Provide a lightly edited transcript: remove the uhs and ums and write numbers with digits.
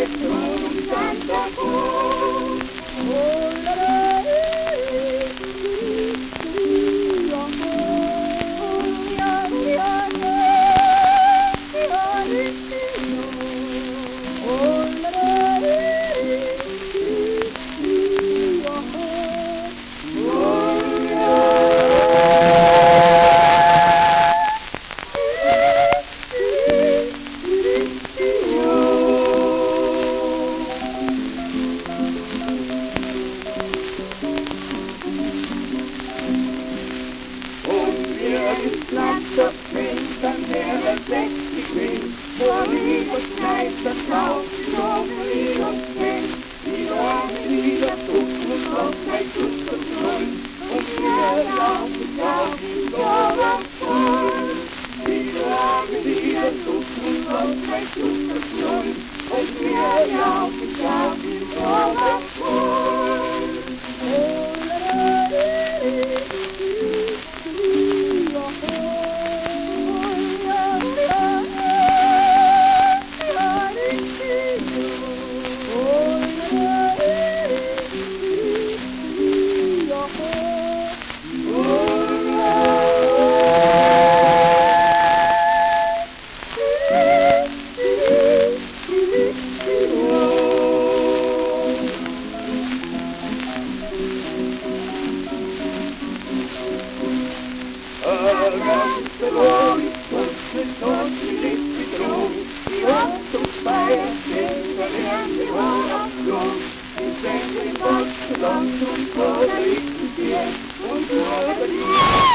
maestro un Santa Cruz. Nachts springt an der sexy Queen, vor Liebe schneit das Haus, die Sonne wieder springt, die Sonne wieder guckt und auf sein Schuss und Null, und wir laufen die Sonne voll. Die Sonne wieder guckt und auf sein Schuss und Null, und wir laufen die Sonne voll. Lang und vor der Licht und